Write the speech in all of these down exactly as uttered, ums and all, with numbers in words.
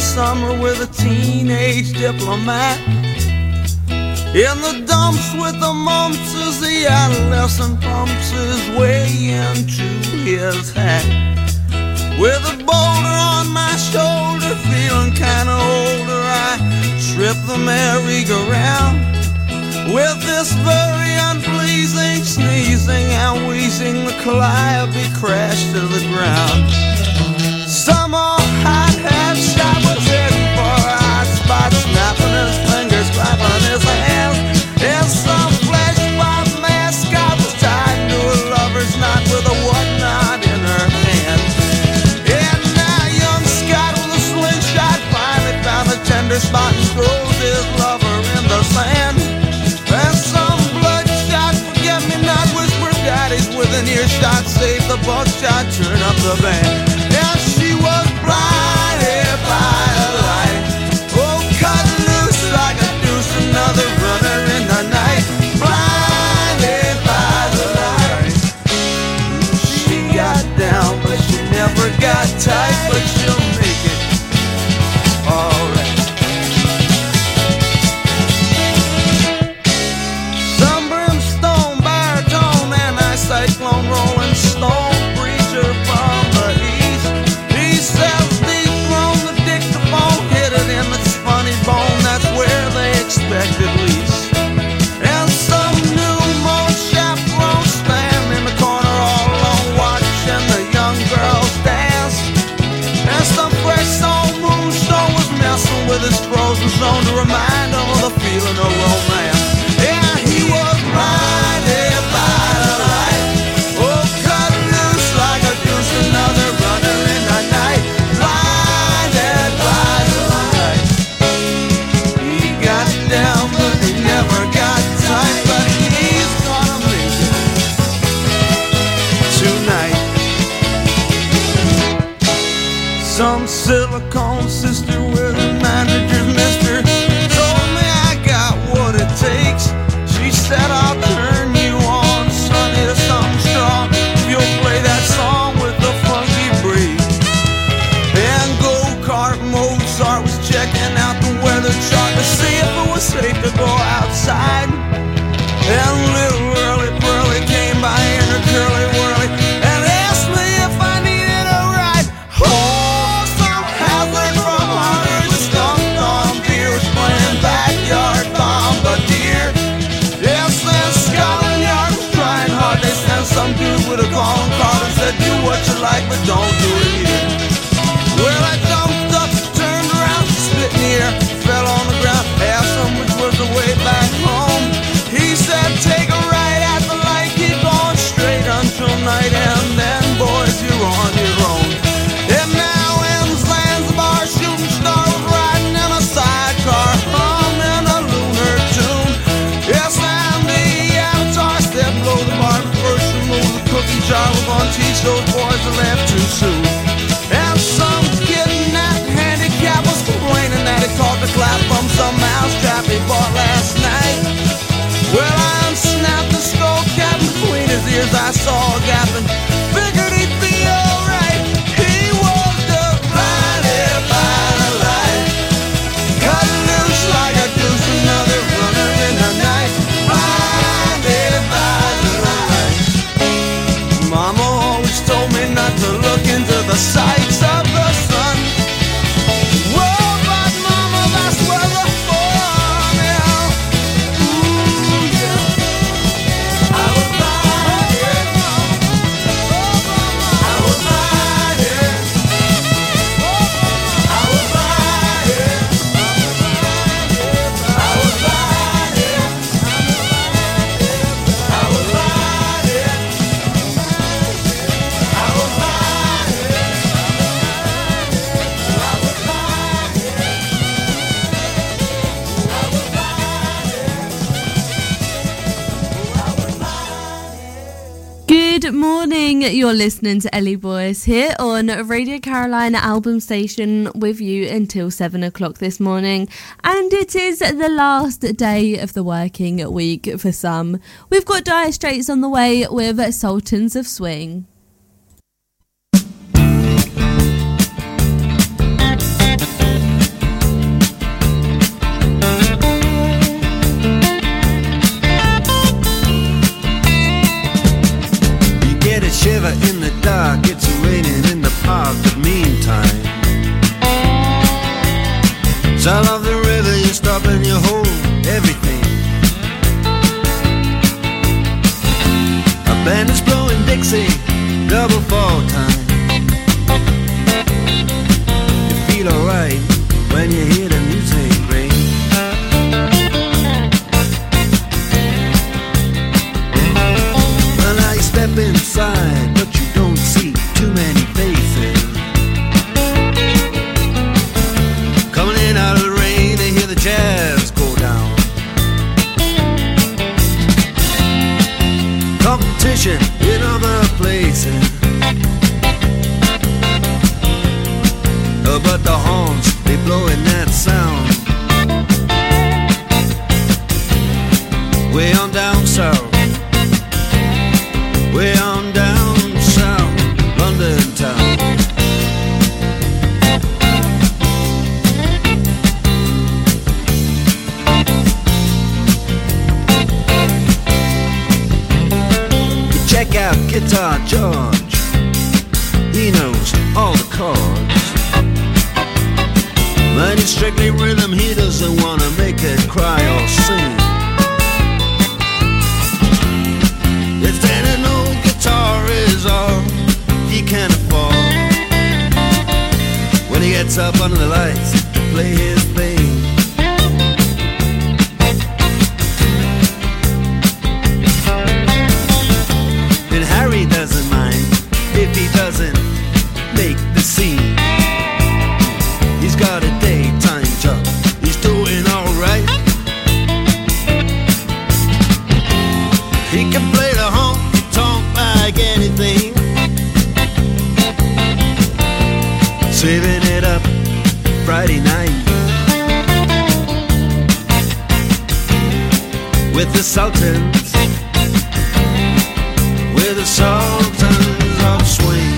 summer with a teenage diplomat. In the dumps with the mumps as the adolescent pumps his way into his hat. With a boulder on my shoulder, feeling kinda older, I trip the merry-go-round. With this very unpleasing sneezing and wheezing, the calliope crashed to the ground. Some old hot-hat shot was heading for a hot spot, snapping his fingers, clapping his hands. And some flesh-pot mascot was tied to a lover's knot with a whatnot in her hand. And now young Scott with a slingshot finally found a tender spot and throws his lover in the sand. And some bloodshot forget-me-not whisper daddies within earshot, save the buckshot, turn up the band. And she was blinded by the light, oh, cut loose like a deuce, another runner in the night. Blinded by the light. She got down, but she never got tight, but she'll make it alright. Cyclone rolling stone preacher from the east. He says deep from the dictaphone, hit it in its funny bone, that's where they expect at least. And some new moan chaperone stand in the corner all alone watching the young girls dance. And some fresh soul moonstone was messing with his frozen zone to remind him of the feeling of romance. Yeah, he was blinded by the light, another runner in the night, blinded by the light. He got down, but he never got tight, but he's gonna make it tonight. Some silicone sister with a manager's mister told me I got what it takes. She said I'll turn you on, sonny, to something strong if you'll play that song with the funky breed. And go-kart Mozart was checking out the weather chart to see if it was safe to go outside. And little Early Pearly came by in her curly whirly and asked me if I needed a ride. Oh, some hazard from Harvard was dumped on beer, was playing backyard bombardier. Yes, and Scotland Yard was trying hard. They sent some dude with a calling card and said, do what you like, but don't do it here. Well, I jumped up, turned around, spit in the air, fell on the ground, asked him which was the way back home. He said, take a right at the light, keep going straight until night, and then, boys, you're on your own. And now ends Zanzibar, shooting star was riding in a sidecar, humming a lunar tune. Yes, and the avatar stepped below the bar, first remove the cookie jar, we're gonna teach those boys to laugh too soon. And some kidnapped handicap was complaining that he caught the clap from some mousetrap he bought last night. Well, I unsnapped the skull cap between his ears, I saw a gap and figured he'd be alright. He was just blinded by the light, cut loose like a deuce, another runner in the night. Blinded by the light. Mama always told me not to look into the sights of the sun. Whoa, but mama, that's where the fun is. Ooh, yeah. I was blinded. Oh, mama. I was blinded. I was blinded. I was blinded. I was blinded. I was Good morning, you're listening to Ellie Boyce here on Radio Carolina Album Station with you until seven o'clock this morning, and it is the last day of the working week for some. We've got Dire Straits on the way with Sultans of Swing. Band is blowing Dixie, double fall time. You feel alright when you hear the music ring. Well, now you step inside, but you don't see too many faces. Coming in out of the rain, they hear the jazz go down. Competition in other places, uh, but the horns, they blowing that sound. Way on down south, way on down south, London town. Check out Guitar George, he knows all the chords. But it's strictly rhythm, he doesn't wanna make it cry or sing. If then an old guitar is all he can afford, when he gets up under the lights to play his thing. Harry doesn't mind if he doesn't make the scene. He's got a daytime job, he's doing alright. He can play the honky-tonk like anything, saving it up Friday night with the Sultans, with the Sultans of Swing.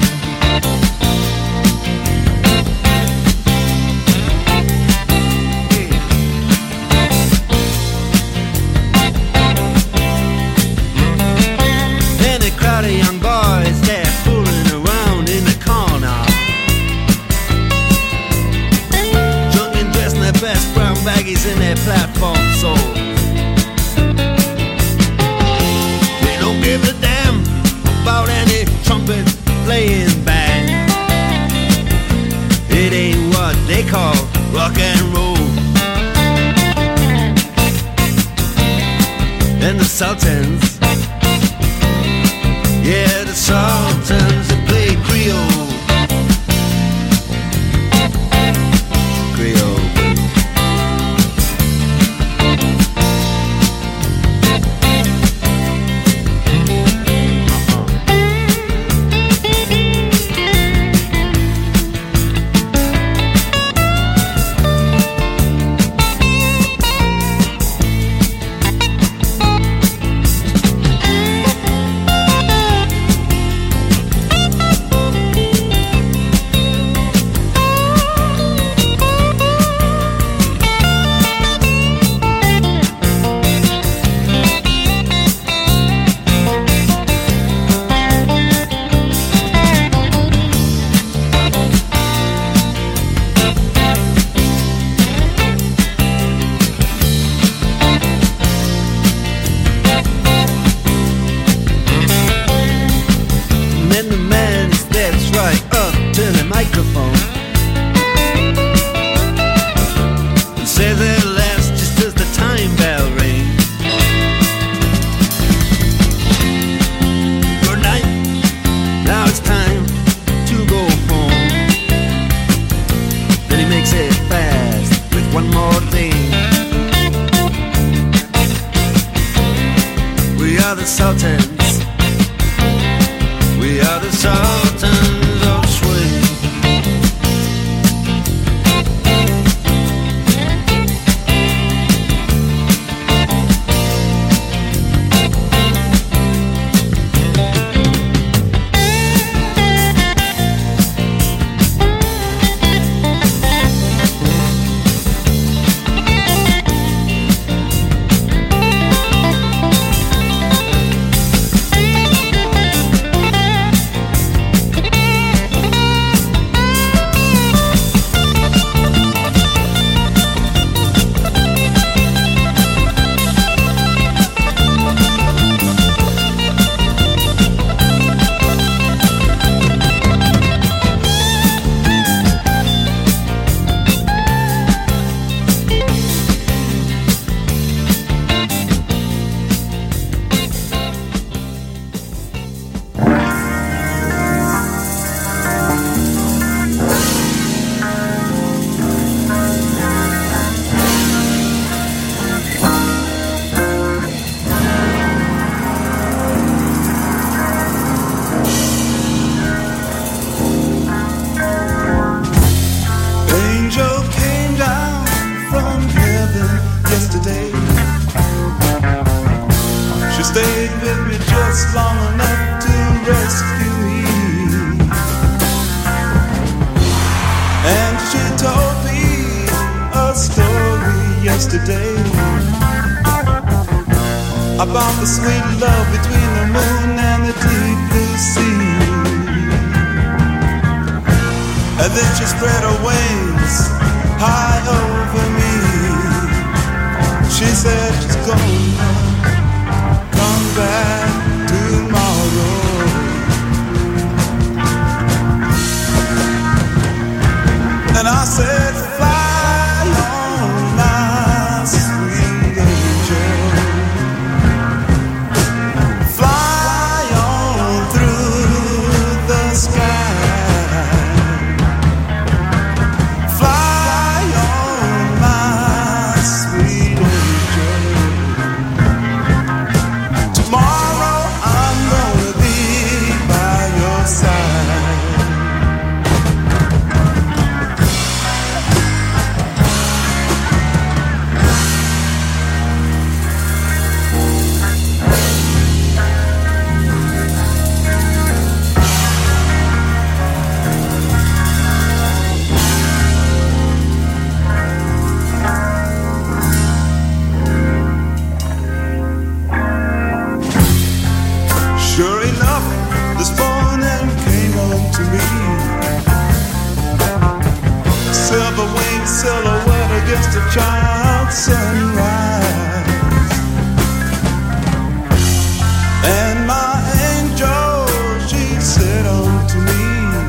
And a crowd of young boys, they're fooling around in the corner, drunk and dressed in their best brown baggies in their platform soles. They don't give a damn about any trumpet playing band. It ain't what they call rock and roll. And the Sultans, yeah, the Sultans, they play Creole. Creole. just long enough to rescue me. And she told me a story yesterday about the sweet love between the moon and the deep blue sea. And then she spread her wings high over me. She said she's gonna come back tomorrow. And I said, fly on, my sweet angel. Fly on through the sky. Fly on, my sweet angel. Tomorrow I'm gonna be by your side. Sure enough, this morning came on to me. Silver winged silhouette against a child's sunrise. And my angel, she said unto me,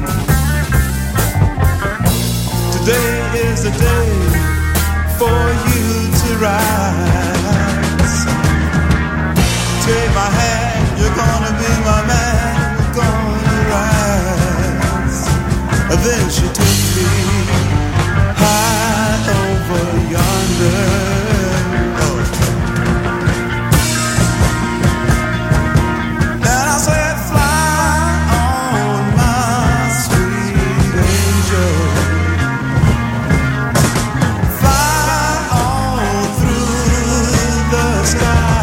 today is the day for you to rise. Take my hand, you're gonna be my man, you're gonna rise. And then she took me high over yonder. Oh. And I said, fly on, my sweet angel. Fly on through the sky.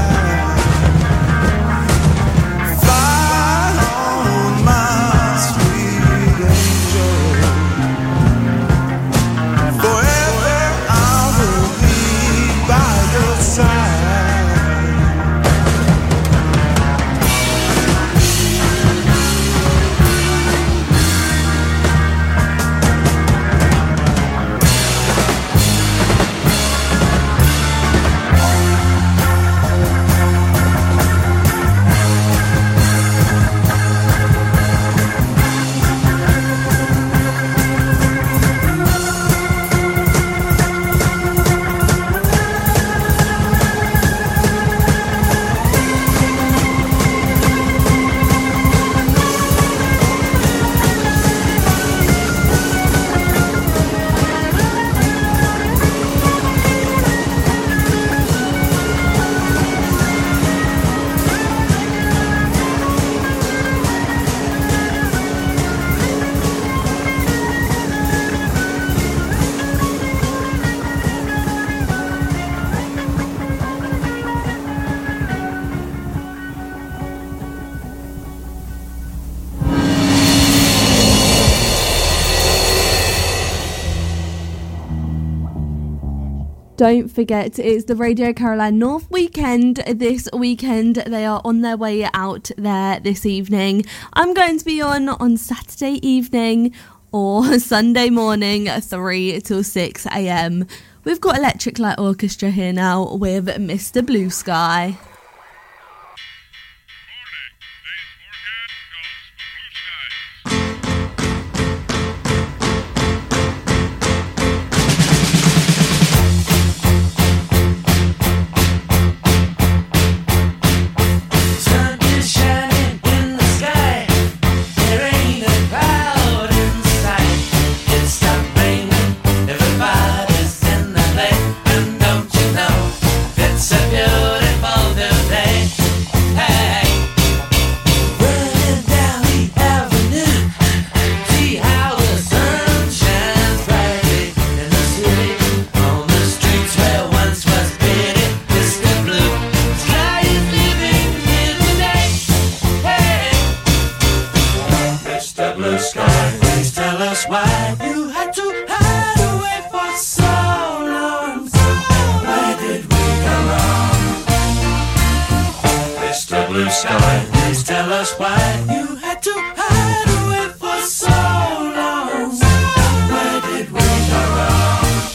Don't forget, it's the Radio Caroline North weekend this weekend. They are on their way out there this evening. I'm going to be on on Saturday evening or Sunday morning, three till six a.m. We've got Electric Light Orchestra here now with Mister Blue Sky. Everybody's in the lake, and don't you know it's a beautiful, beautiful us why you had to hide away for so long. Where did we go wrong? Mister Blue Sky, please tell us why you had to hide away for so long. Where did we go wrong?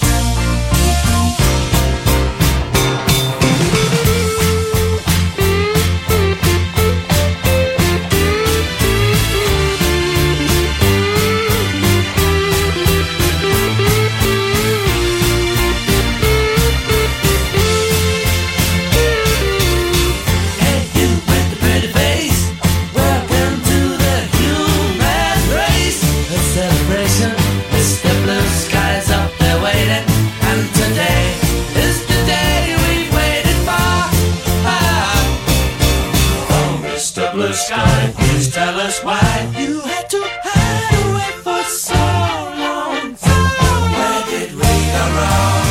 Blue sky, please tell us why you had to hide away for so long. Where did we go wrong?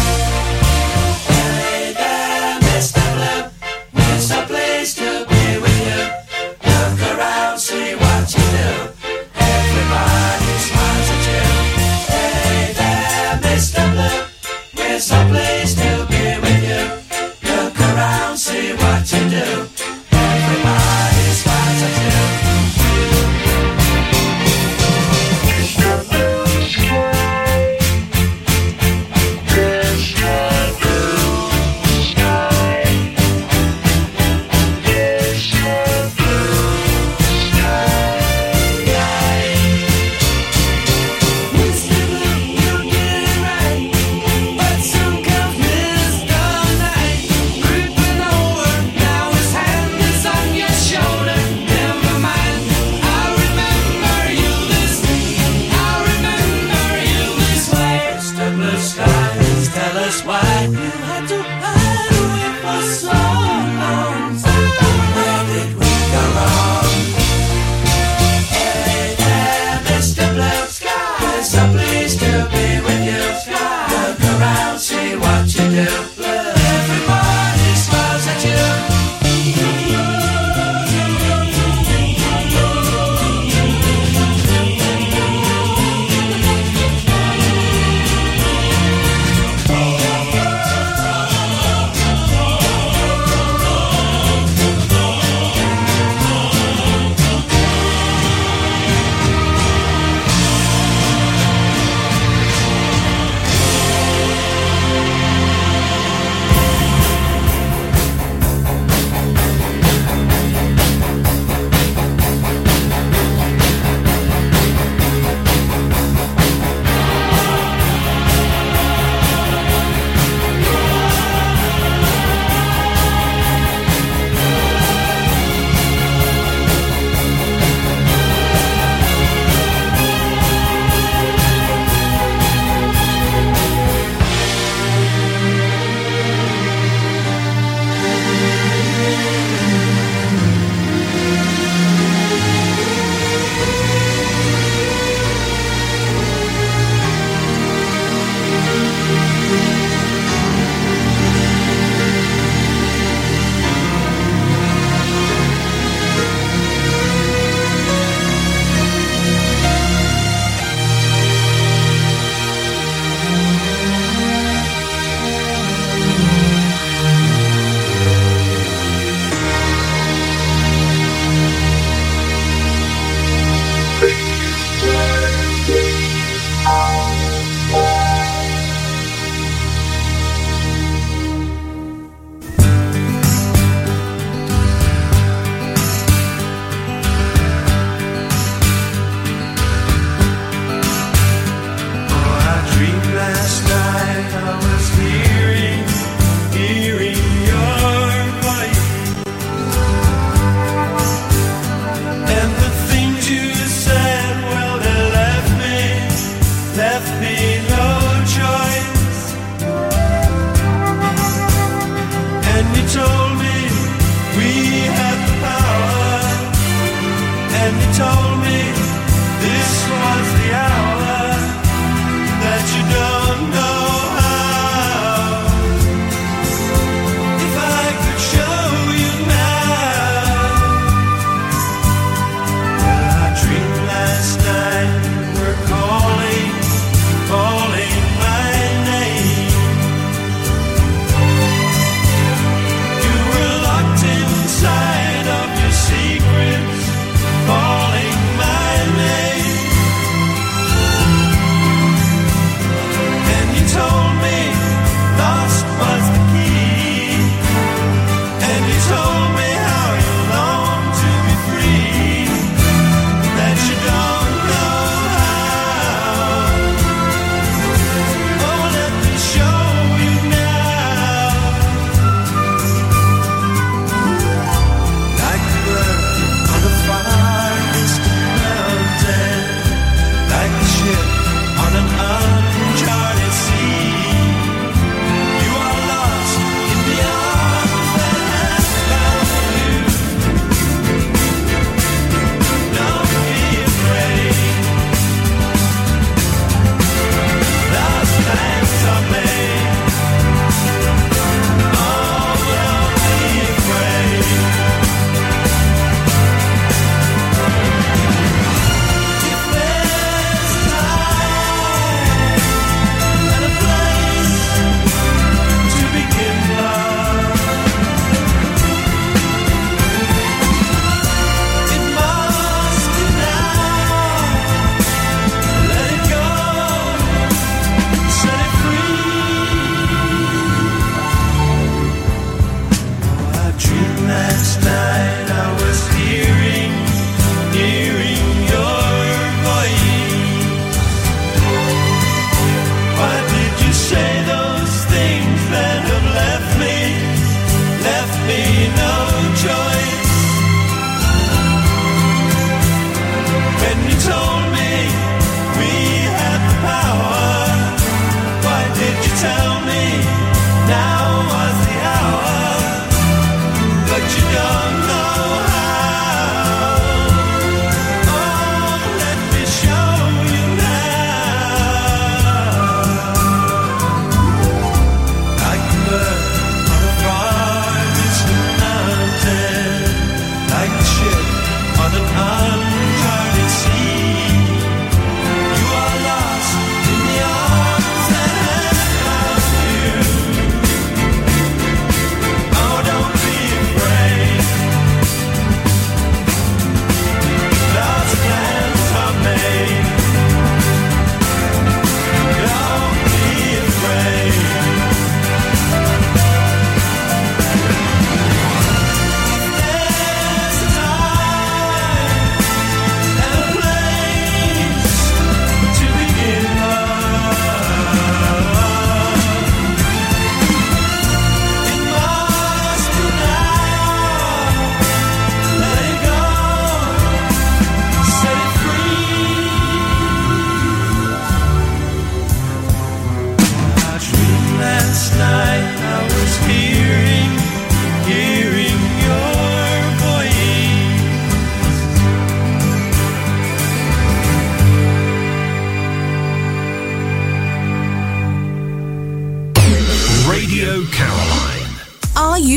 Hey there, Mister Blue, it's a place to be with you. Look around, see what you do. Everybody smiles at you. Hey there, Mister Blue, it's a place to be with you. Look around, see what you do. Everybody smiles at you.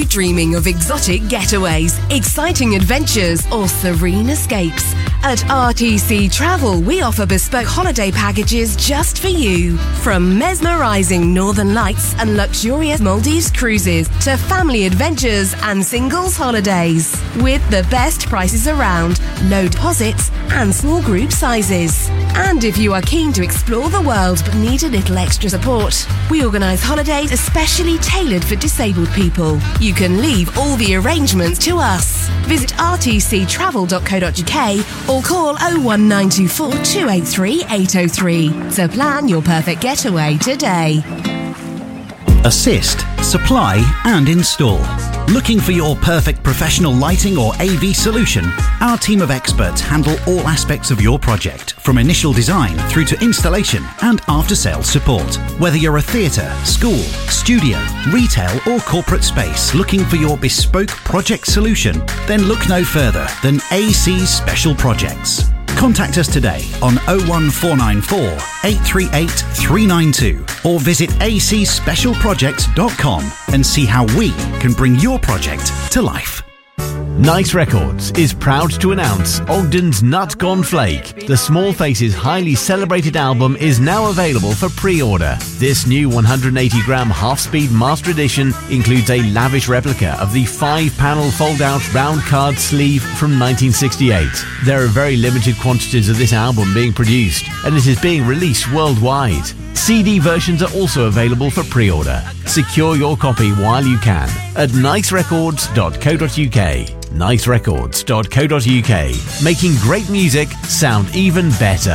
dreaming of exotic getaways, exciting adventures, or serene escapes? At R T C Travel, we offer bespoke holiday packages just for you. From mesmerising northern lights and luxurious Maldives cruises to family adventures and singles holidays. With the best prices around, low deposits and small group sizes. And if you are keen to explore the world but need a little extra support, we organise holidays especially tailored for disabled people. You can leave all the arrangements to us. Visit r t c travel dot co dot u k or call oh one nine two four two eight three eight oh three to plan your perfect getaway today. Assist, supply and install. Looking for your perfect professional lighting or A V solution? Our team of experts handle all aspects of your project, from initial design through to installation and after-sales support. Whether you're a theatre, school, studio, retail or corporate space looking for your bespoke project solution, then look no further than A C Special Projects. Contact us today on oh one four nine four eight three eight three nine two or visit a c special projects dot com and see how we can bring your project to life. Nice Records is proud to announce Ogden's Nut Gone Flake. The Small Faces' highly celebrated album is now available for pre-order. This new one hundred eighty gram half-speed master edition includes a lavish replica of the five-panel fold-out round card sleeve from nineteen sixty-eight. There are very limited quantities of this album being produced, and it is being released worldwide. C D versions are also available for pre-order. Secure your copy while you can at nice records dot co dot u k. nice records dot co dot u k, making great music sound even better.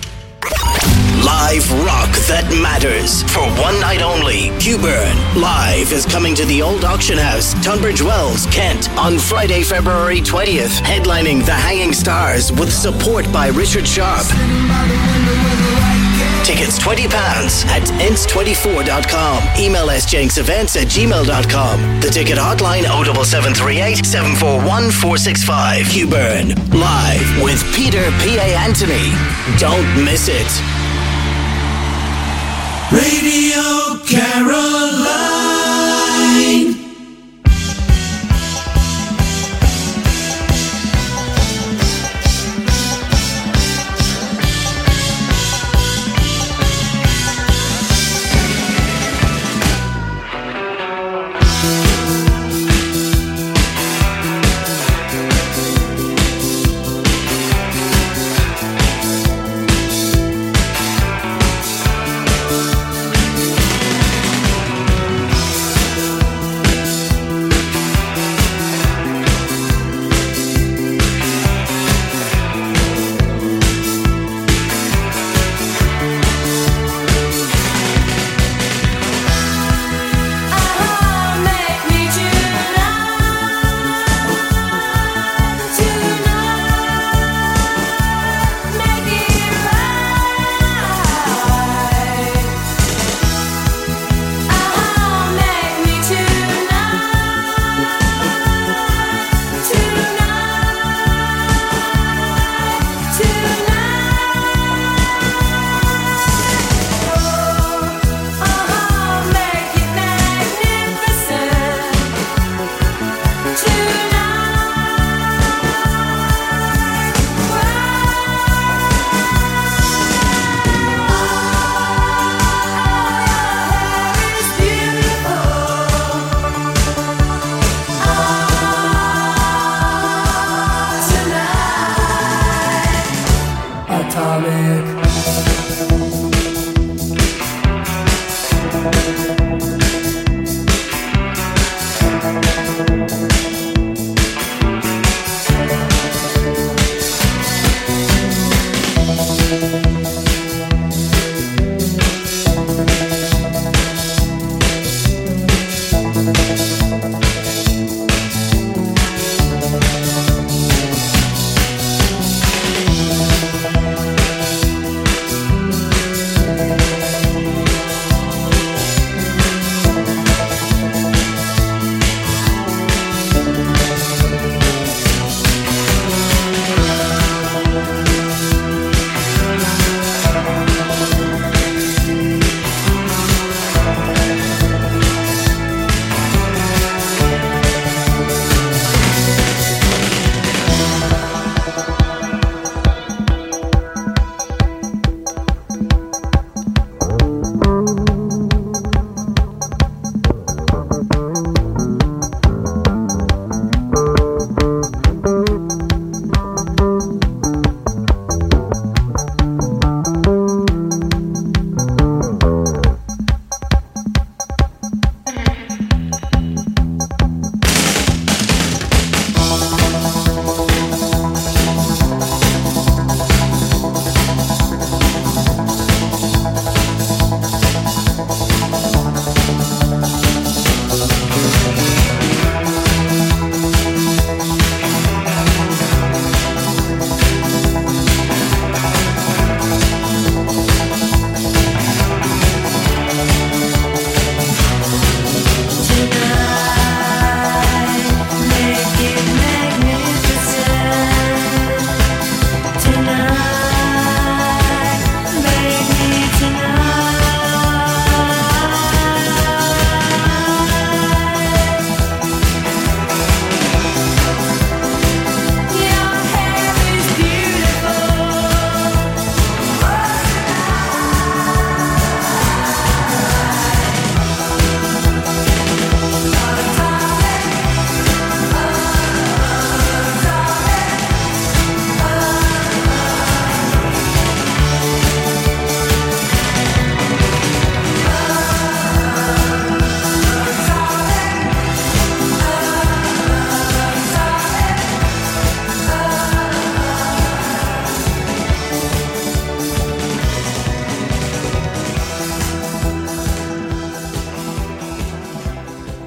Live rock that matters. For one night only, Q-Burn Live is coming to the Old Auction House, Tunbridge Wells, Kent, on Friday, February twentieth, headlining The Hanging Stars with support by Richard Sharp. Tickets twenty pounds at ents twenty-four dot com. Email s jenks events at gmail dot com. The ticket hotline oh seven seven three eight seven four one four six five. Q-Burn Live with Peter P A. Anthony. Don't miss it. Radio Caroline.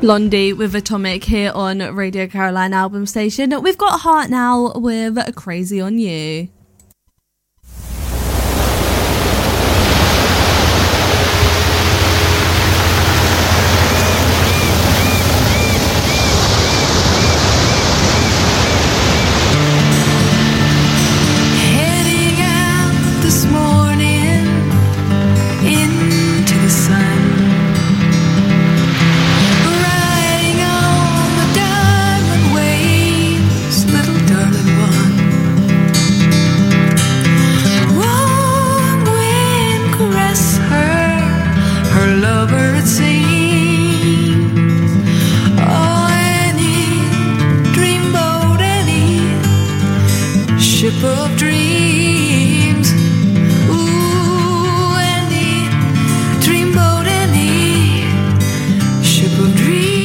Blondie with Atomic here on Radio Caroline Album Station. We've got Heart now with Crazy on You. Heading out this morning into the sun. Lover, it seems. Oh, any dreamboat, any ship of dreams. Ooh, any dreamboat, any ship of dreams.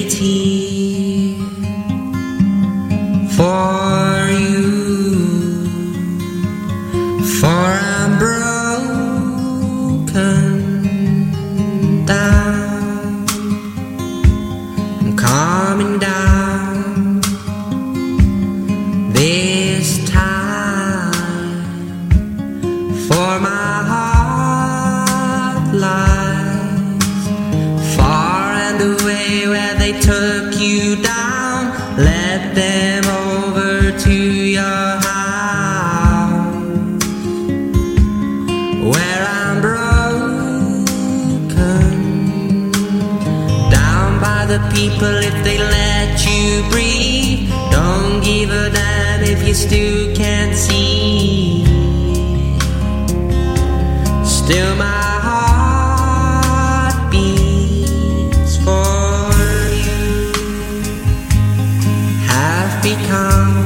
pity for you, for I'm broken down, I'm coming down this time, for my heart lies far and away where they took you down. Let them over to your house, where I'm broken down by the people. If they let you breathe, don't give a damn if you still can't see. Still my heart beats for you. Have become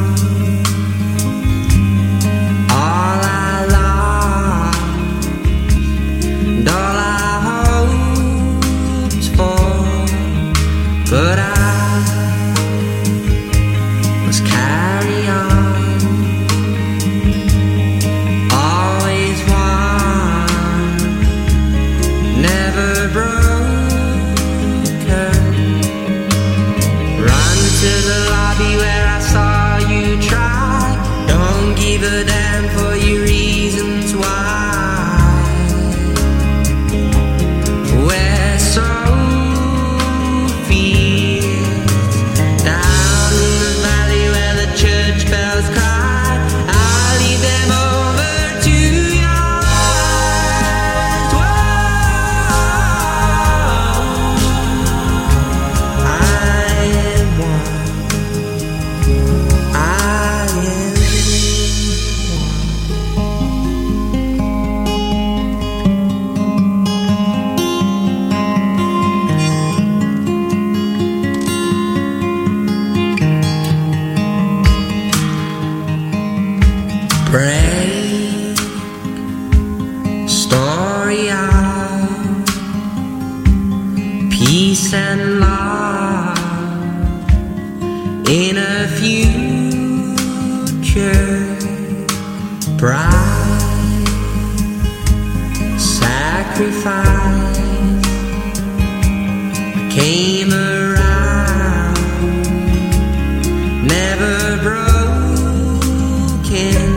all I lost and all I hoped for, but I must carry on. Always one, never broken. Run to the lobby where I saw you try. Don't give a damn for your reasons why. Where Sophie down in the valley where the church bells cry. I'll lead them over to your eyes. Whoa. I am one. I am break story of peace and love in a future bright. Sacrifice came around, never broken.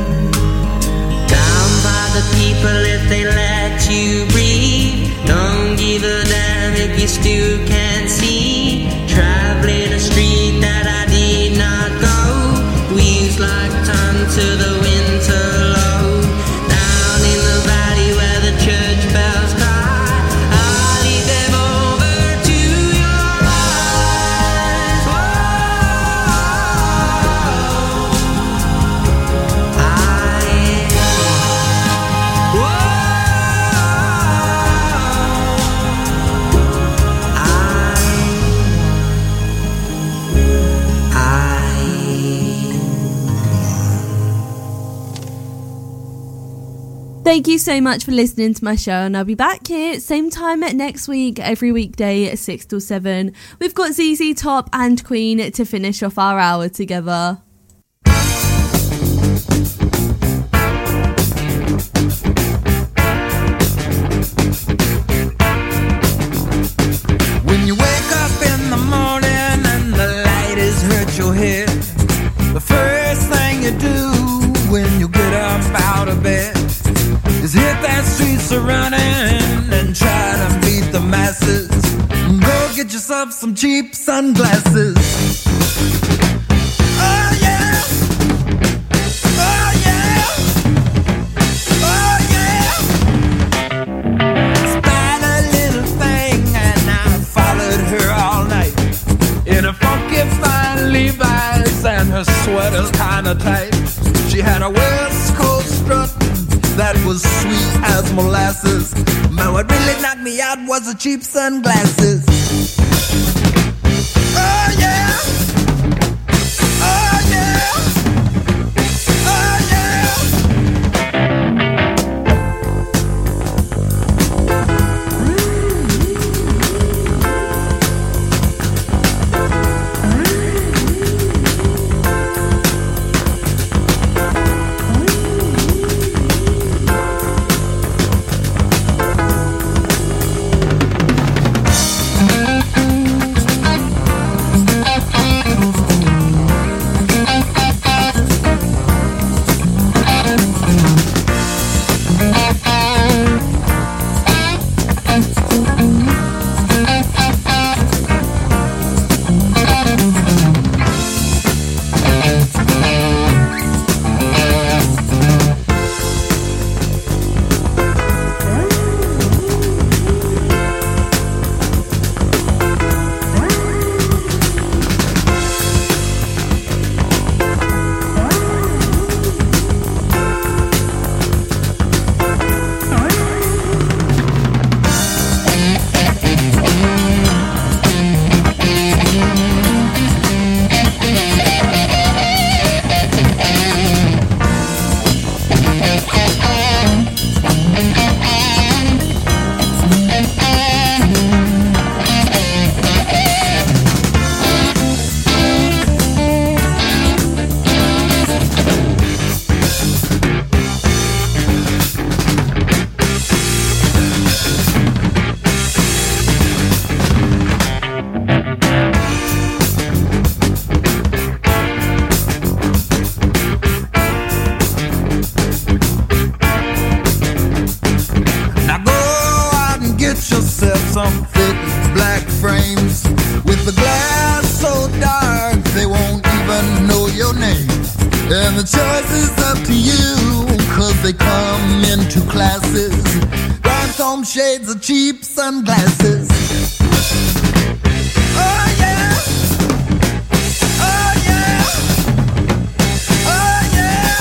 Down by the people if they let you breathe. Don't give a damn if you still can't see. Traveling a street that I did not go. Wheels like turn to the winter low. Down in the valley where the church bells cry. I'll lead them over to your eyes. Whoa. I Thank you so much for listening to my show, and I'll be back here same time next week, every weekday at six till seven. We've got Z Z Top and Queen to finish off our hour together. When you wake up in the morning and the light has hurt your head, the first thing you do when you get up out of bed is hit that streets a running and try to beat the masses. Go get yourself some cheap sunglasses. Oh yeah, oh yeah, oh yeah. Spied a little thing and I followed her all night in a funky fine Levi's and her sweater's kinda tight. She had a West Coast strut that was sweet as molasses. But what really knocked me out was the cheap sunglasses. Oh yeah, oh yeah, oh yeah. glass so dark they won't even know your name. And the choice is up to you, cause they come in two classes. Rhinestone shades of cheap sunglasses. Oh yeah! Oh yeah! Oh yeah!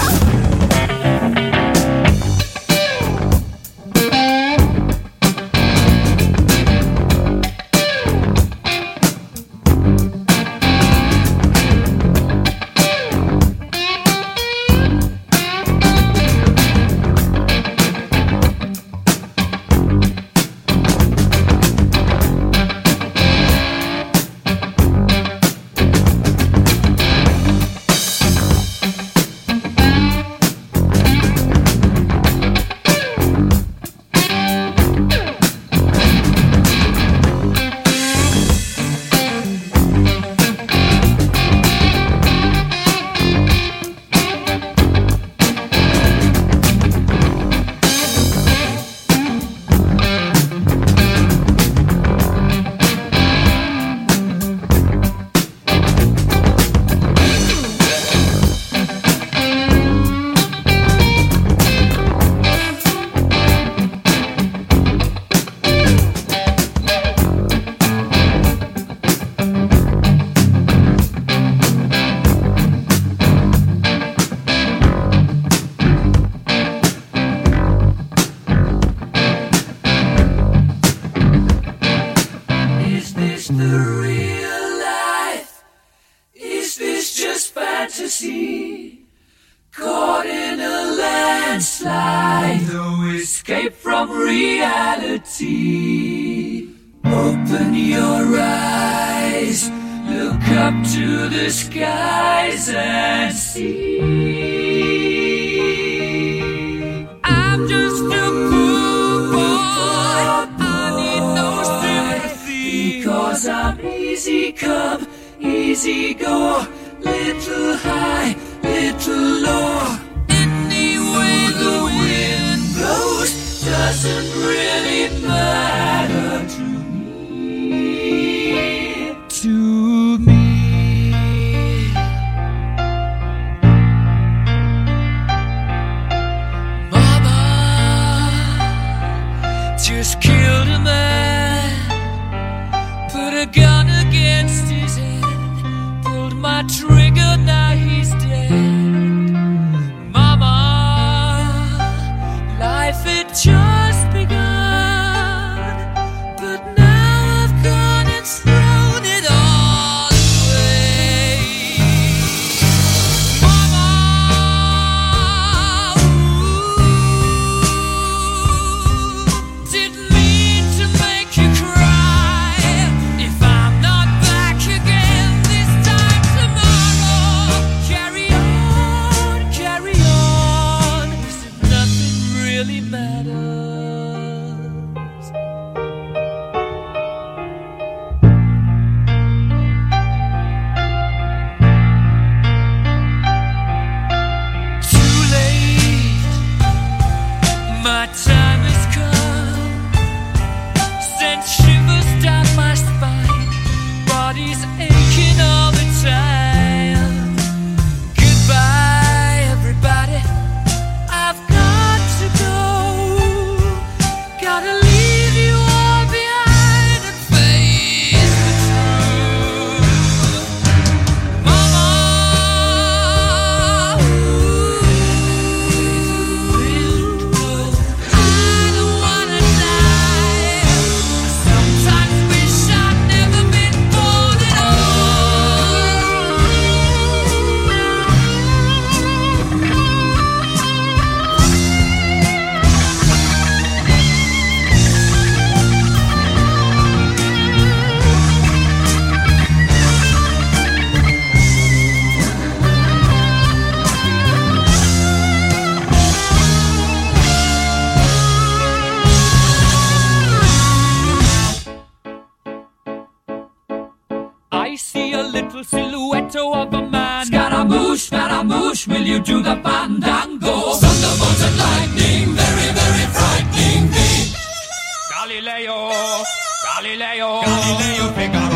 Scaramouche, will you do the fandango? Thunderbolts and lightning, very, very frightening me. Galileo, Galileo, Galileo Figaro.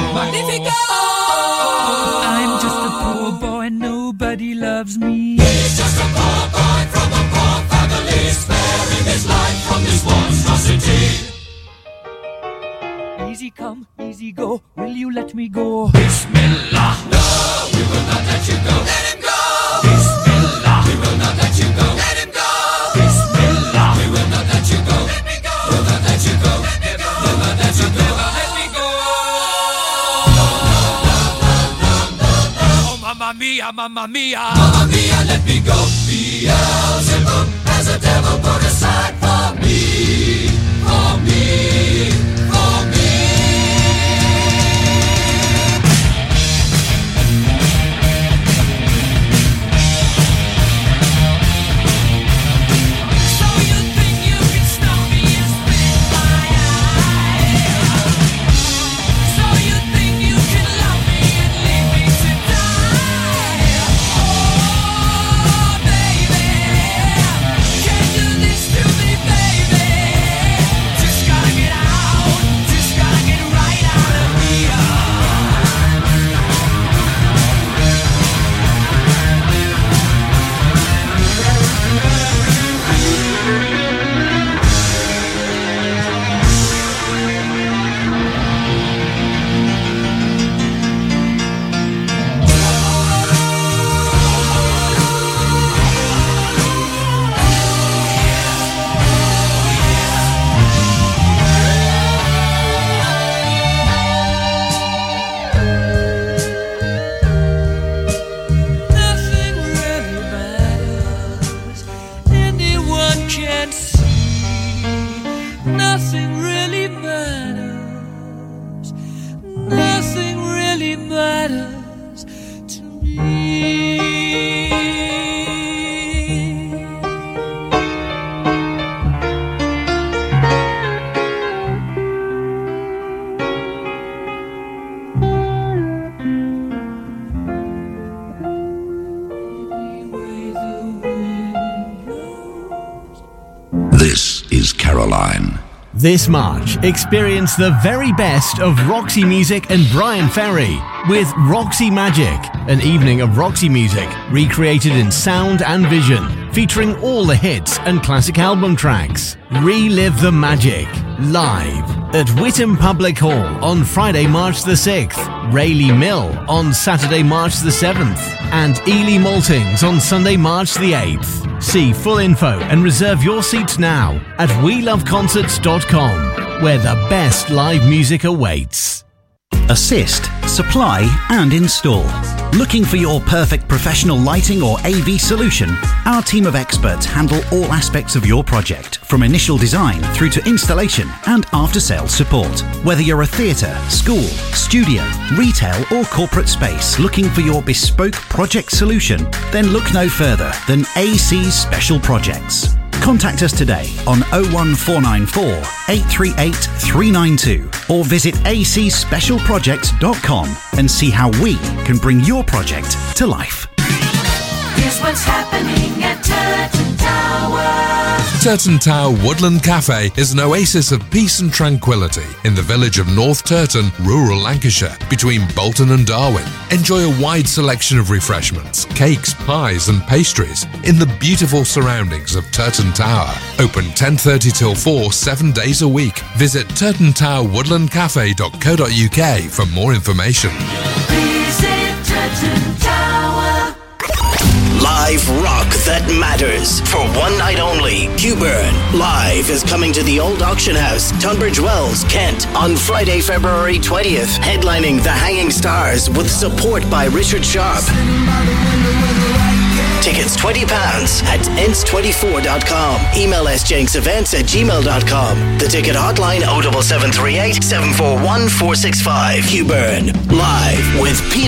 Magnifico! I'm just a poor boy, nobody loves me. He's just a poor boy from a poor family, sparing his life from this monstrosity. Easy come, easy go, will you let me go? Bismillah! No, we will not let you go. Let him go! Bismillah! We will not let you go. Let him go! Bismillah! We will not let you go. Let me go! We'll not let you go. Let me go! We'll not let you go. Let me go! No, no, no, no, no, no, no. Oh, mamma mia, mamma mia! Mamma mia, let me go. Beelzebub has a devil put aside for me, for me, for me. This is Caroline. This March, experience the very best of Roxy Music and Brian Ferry with Roxy Magic, an evening of Roxy music recreated in sound and vision, featuring all the hits and classic album tracks. Relive the magic live at Whittam Public Hall on Friday, March the sixth, Rayleigh Mill on Saturday, March the seventh, and Ely Maltings on Sunday, March the eighth. See full info and reserve your seats now at we love concerts dot com, where the best live music awaits. Assist, supply and install. Looking for your perfect professional lighting or A V solution? Our team of experts handle all aspects of your project, from initial design through to installation and after-sales support. Whether you're a theatre, school, studio, retail or corporate space looking for your bespoke project solution, then look no further than A C Special Projects. Contact us today on oh one four nine four, eight three eight, three nine two or visit a c special projects dot com and see how we can bring your project to life. Here's what's happening at Turton Tower. Turton Tower Woodland Cafe is an oasis of peace and tranquility in the village of North Turton, rural Lancashire, between Bolton and Darwin. Enjoy a wide selection of refreshments, cakes, pies and pastries in the beautiful surroundings of Turton Tower. Open ten thirty till four, seven days a week. Visit turton tower woodland cafe dot co dot u k for more information. Visit Turton Tower. Live rock that matters. For one night only, Q-Burn Live is coming to the Old Auction House, Tunbridge Wells, Kent, on Friday, February twentieth, headlining the Hanging Stars with support by Richard Sharp. Tickets twenty pounds at ents twenty-four dot com. Email s jenks events at gmail dot com. The ticket hotline oh seven seven three eight, seven four one, four six five. Q-Burn Live with Peter